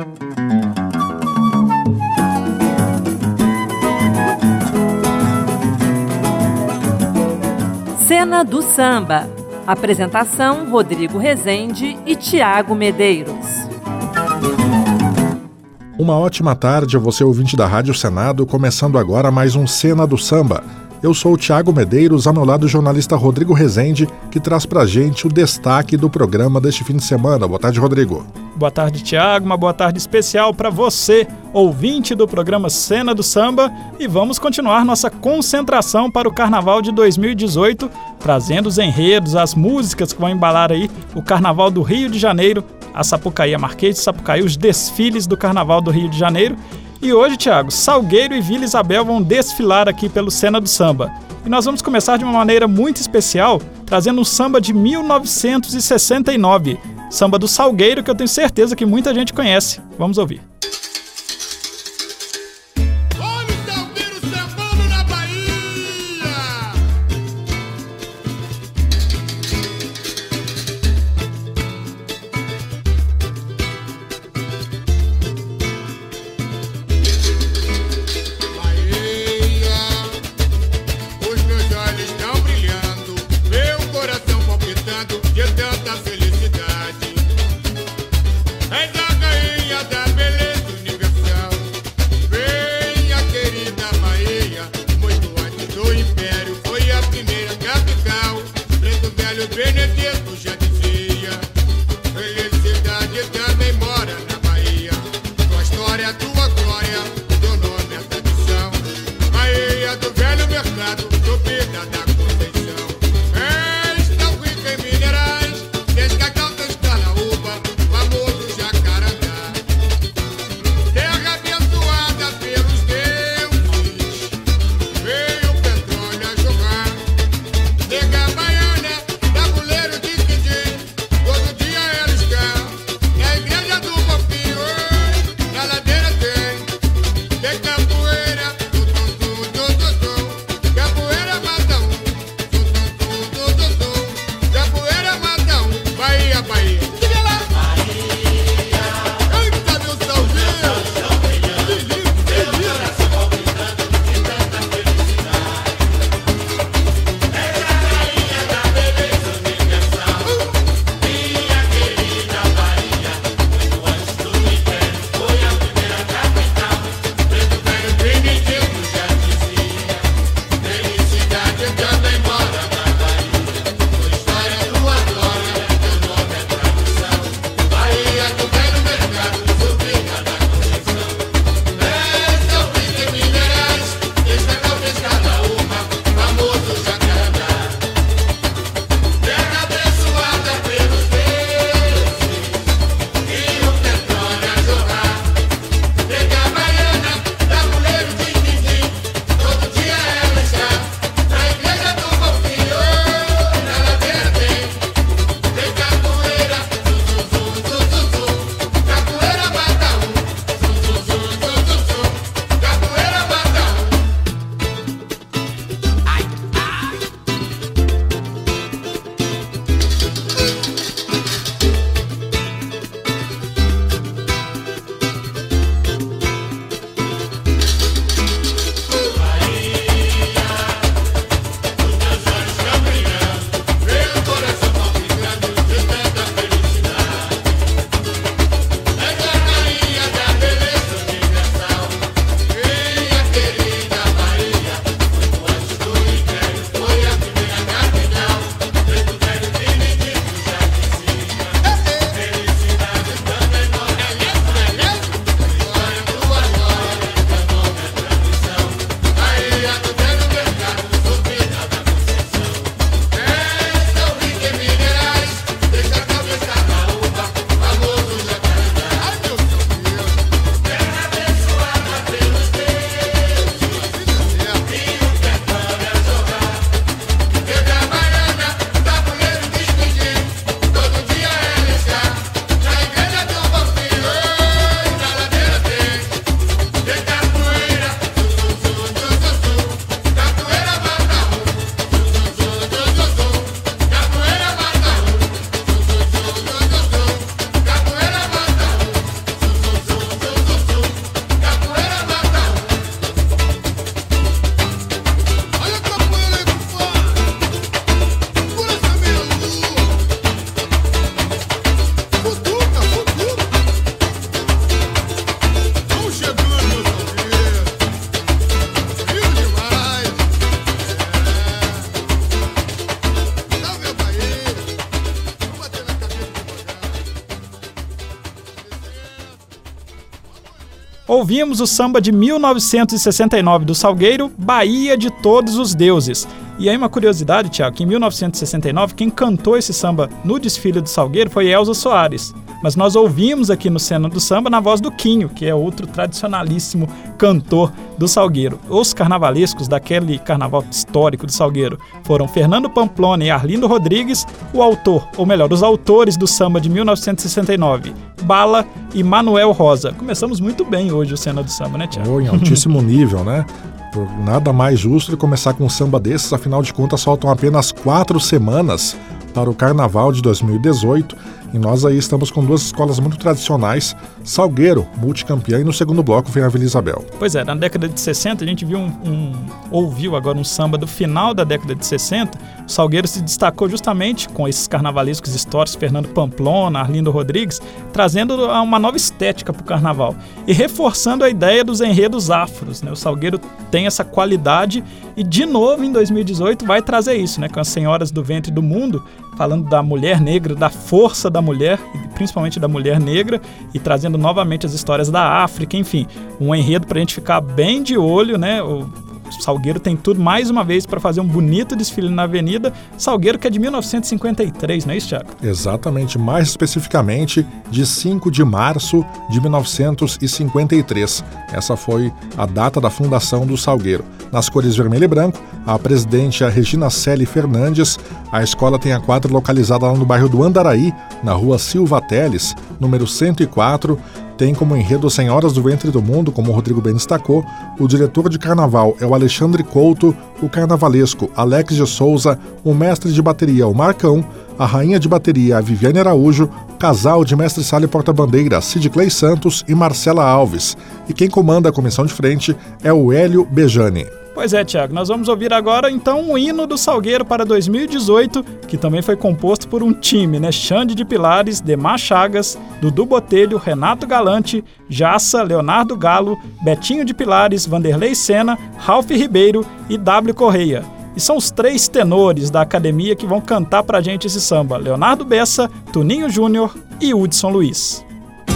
Cena do Samba. Apresentação: Rodrigo Rezende e Tiago Medeiros. Uma ótima tarde a você, ouvinte da Rádio Senado, começando agora mais um Cena do Samba. Eu sou o Tiago Medeiros, ao meu lado o jornalista Rodrigo Rezende, que traz pra gente o destaque do programa deste fim de semana. Boa tarde, Rodrigo. Boa tarde, Tiago. Uma boa tarde especial para você, ouvinte do programa Cena do Samba. E vamos continuar nossa concentração para o Carnaval de 2018, trazendo os enredos, as músicas que vão embalar aí o Carnaval do Rio de Janeiro, a Sapucaí, a Marquês de Sapucaí, os desfiles do Carnaval do Rio de Janeiro. E hoje, Tiago, Salgueiro e Vila Isabel vão desfilar aqui pelo Cena do Samba. E nós vamos começar de uma maneira muito especial, trazendo um samba de 1969. Samba do Salgueiro, que eu tenho certeza que muita gente conhece. Vamos ouvir. És a rainha da beleza. Ouvimos o samba de 1969 do Salgueiro, Bahia de Todos os Deuses. E aí uma curiosidade, Tiago, que em 1969 quem cantou esse samba no desfile do Salgueiro foi Elza Soares. Mas nós ouvimos aqui no Cena do Samba na voz do Quinho, que é outro tradicionalíssimo cantor do Salgueiro. Os carnavalescos daquele carnaval histórico do Salgueiro foram Fernando Pamplona e Arlindo Rodrigues, o autor, ou melhor, os autores do samba de 1969, Bala e Manuel Rosa. Começamos muito bem hoje o Cena do Samba, né, Tiago? Em altíssimo nível, né? Nada mais justo de começar com um samba desses, afinal de contas faltam apenas 4 semanas para o Carnaval de 2018 e nós aí estamos com 2 escolas muito tradicionais, Salgueiro, multicampeã, e no segundo bloco vem a Vila Isabel. Pois é, na década de 60 a gente viu ouviu agora um samba do final da década de 60, o Salgueiro se destacou justamente com esses carnavalescos históricos, Fernando Pamplona, Arlindo Rodrigues, trazendo uma nova estética para o carnaval e reforçando a ideia dos enredos afros, né? O Salgueiro tem essa qualidade e de novo em 2018 vai trazer isso, né? Com as Senhoras do Ventre do Mundo, falando da mulher negra, da força da mulher, principalmente da mulher negra, e trazendo novamente as histórias da África, enfim, um enredo para a gente ficar bem de olho, né? O Salgueiro tem tudo, mais uma vez, para fazer um bonito desfile na Avenida. Salgueiro, que é de 1953, não é isso, Thiago? Exatamente, mais especificamente de 5 de março de 1953. Essa foi a data da fundação do Salgueiro. Nas cores vermelho e branco, a presidente é a Regina Celi Fernandes. A escola tem a quadra localizada lá no bairro do Andaraí, na rua Silva Teles, número 104. Tem como enredo Senhoras do Ventre do Mundo, como o Rodrigo bem destacou. O diretor de carnaval é o Alexandre Couto, o carnavalesco Alex de Souza, o mestre de bateria, o Marcão, a rainha de bateria, a Viviane Araújo, o casal de mestre sala e porta-bandeira, Cid Clay Santos e Marcela Alves. E quem comanda a comissão de frente é o Hélio Bejani. Pois é, Tiago, nós vamos ouvir agora então o hino do Salgueiro para 2018, que também foi composto por um time, né? Xande de Pilares, Demar Chagas, Dudu Botelho, Renato Galante, Jassa, Leonardo Galo, Betinho de Pilares, Vanderlei Sena, Ralf Ribeiro e W. Correia. E são os 3 tenores da academia que vão cantar pra gente esse samba: Leonardo Bessa, Tuninho Júnior e Hudson Luiz.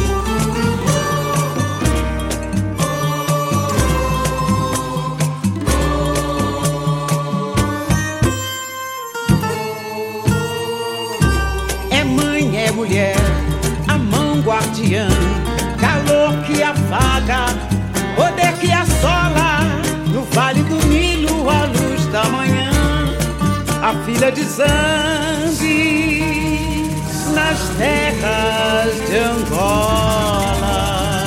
Mulher, a mão guardiã, calor que afaga, poder que assola, no vale do Nilo, a luz da manhã, a filha de Zambi, nas terras de Angola.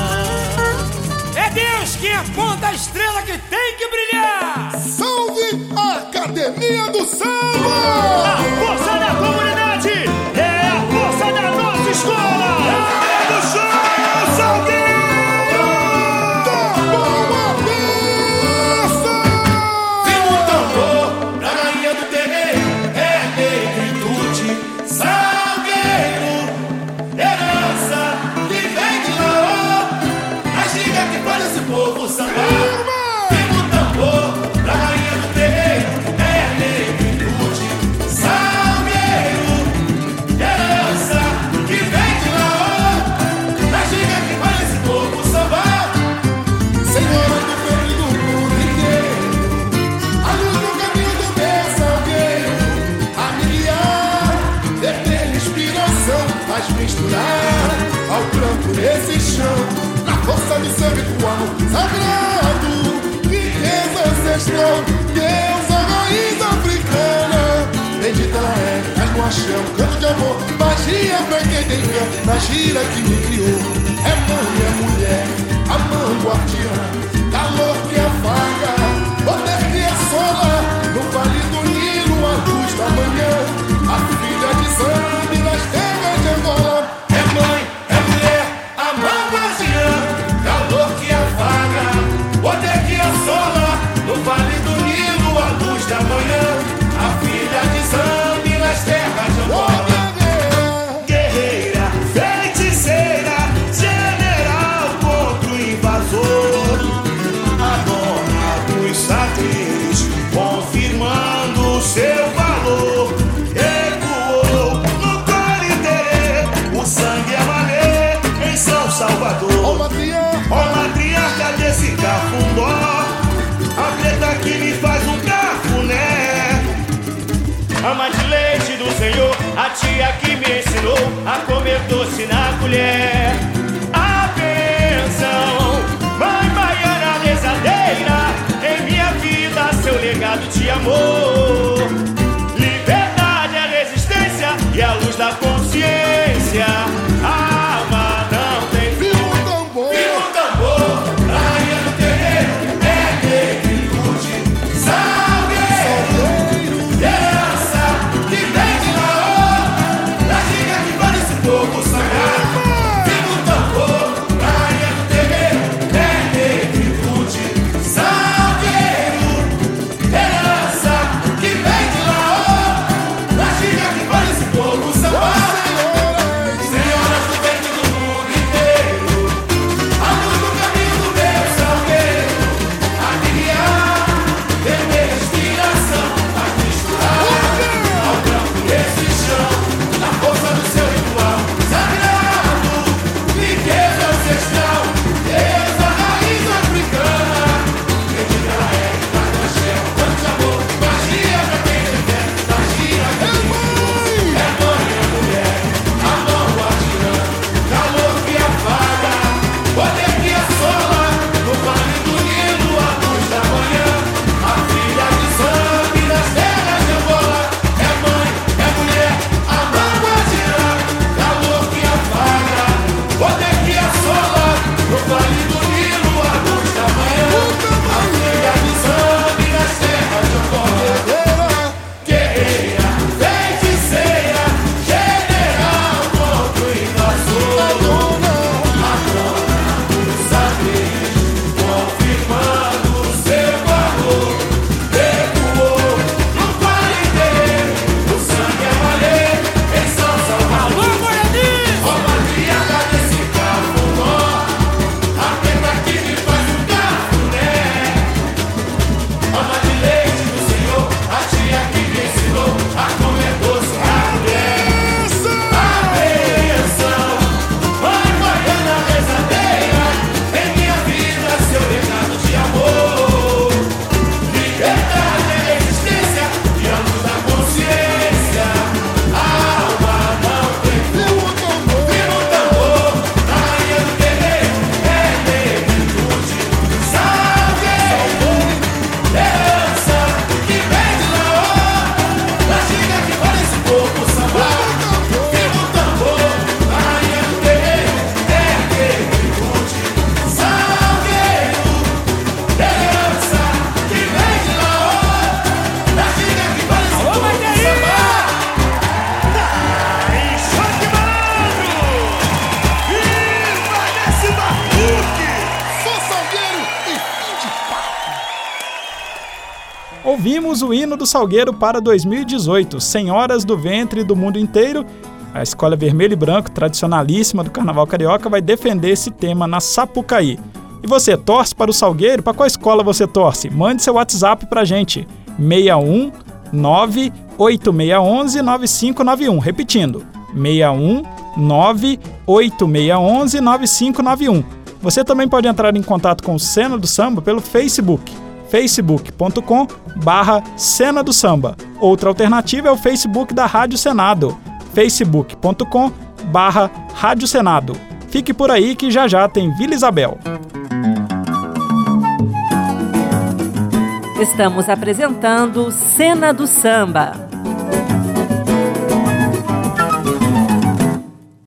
É Deus quem aponta a estrela que tem que brilhar. Salve a Academia do Samba! A força da comunidade é a força da nossa escola! É do chão, Salgueiro! Toma uma peça! Vem o tambor da rainha do terreiro, é negritude, Salgueiro, herança que vem de lá, a giga que faz esse povo sambar. Vem o tambor da rainha do terreiro, é negritude, Salgueiro, herança que vem de lá, a giga que faz esse povo sambar. Senhora do Ventre do mundo inteiro, a luz no caminho do meu Salgueiro, a miliar, ter inspiração, faz misturar ao pranto nesse chão, na força do sangue do amor sagrado, riqueza ancestral, deusa raiz africana, bendita ela é no axé, canto de amor, magia pra quem tem fé, na gira que me criou, é mãe, é mulher, a mão guardiã, calor que afaga, poder que assola, no vale do Nilo, a luz da manhã, a filha de Zambi nas terras de Angola. É mãe, é mulher, a mão guardiã, calor que afaga, poder que assola, no vale do Nilo, a luz da manhã, a filha de Zambi nas terras de Angola. Guerreira, feiticeira, general contra o invasor, a dona dos saqueiros, confirmando seu valor. Ecoou no Coriterê, o sangue é malê em São Salvador. Ó Matriã, Ó Matriã, tia que me ensinou a comer doce na colher. A bênção, mãe baiana rezadeira, em minha vida seu legado de amor. Liberdade é resistência e a luz da consciência. A alma não tem fim. Viva o tambor, rainha do terreiro, é negritude, salgueiro, herança que vem de Laô, da giga que vale esse povo sagrado. Viva o tambor, rainha do terreiro, é negritude, salgueiro, herança que vem de Laô, da giga que vale esse povo sagrado. Senhoras do vento do mundo inteiro, a luz do caminho do meu salgueiro, a guiar, vermelha inspiração, a misturar ao branco desse chão, na força do seu ritual sagrado, riqueza ancestral, Deus da raiz africana, medida é da axé, tanto amor, magia pra quem tiver, magia que é mãe, é mulher, a mão guardiã, calor que apaga, poder que assola, no vale do Nilo, a luz da manhã, a filha de sangue das terras de Angola, é mãe, é mulher, a mão guardiã, calor que apaga, poder que assola, no vale do Nilo, a luz da manhã, a filha de sangue das terras de Angola, guerreira, feiticeira, general contra o invasor, matrona dos saberes, confirmando seu valor, ecoou no quarenteiro, o sangue é malheiro em São Salvador. Romaria desse cafundó, a preta que me faz um cafuné. Ama de leite do Senhor, a tia que me ensinou a comer doce na colher. A bênção, mãe baiana rezadeira, em minha vida seu legado de amor. Liberdade é resistência e a luz da consciência. A alma não tem fim. Viva o tambor, rainha do terreiro, é negritude, salgueiro, herança que vem de Laô, da giga que vale esse povo samba. Viva o tambor, rainha do terreiro, é negritude, salgueiro, herança que vem de Laô, da giga que vale esse povo samba. Choque malandro! Viva esse batuque! Sou salgueiro e fim de papo. Ouvimos o hino do Salgueiro para 2018, Senhoras do Ventre do Mundo Inteiro. A Escola Vermelho e Branco, tradicionalíssima do Carnaval Carioca, vai defender esse tema na Sapucaí. E você, torce para o Salgueiro? Para qual escola você torce? Mande seu WhatsApp pra gente, 61 98611 9591. Repetindo, 61 98611 9591. Você também pode entrar em contato com o Cena do Samba pelo Facebook, facebook.com/Cena do Samba. Outra alternativa é o Facebook da Rádio Senado, facebook.com/Rádio Senado. Fique por aí que já já tem Vila Isabel. Estamos apresentando Cena do Samba.